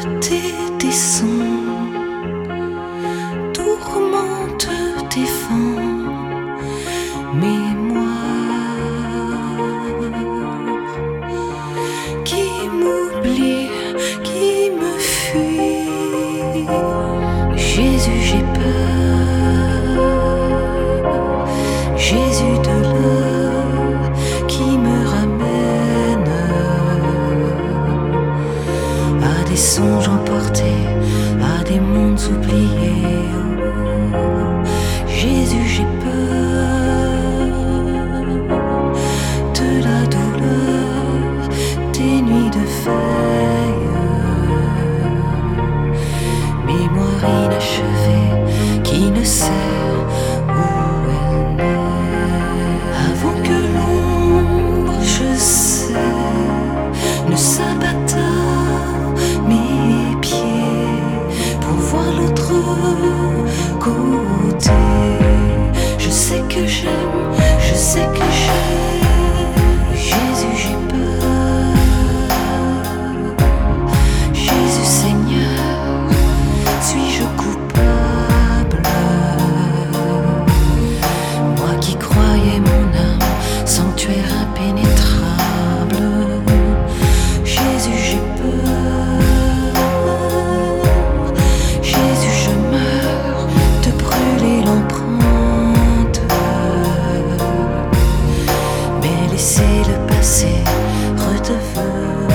tes descends, tourmente tes vents, mémoire qui m'oublie, qui me fuit. Jésus, j'ai peur, Jésus de l'heure qui me ramène à des songes emportés, à des mondes oubliés. Oh, Jésus, j'ai peur de la douleur, des nuits de veille, mémoire inachevée qui ne sait où elle naît. Avant que l'ombre, je sais, ne s'abatte à mes pieds pour voir l'autre côté. Je sais que j'aime, je sais que j'aime. Jésus, j'ai peur. Jésus Seigneur, suis-je coupable? Moi qui croyais mon âme sanctuaire impénétrable. Jésus, j'ai peur. Jésus, je meurs de brûler l'empreinte. Mais laissez le passé redevenir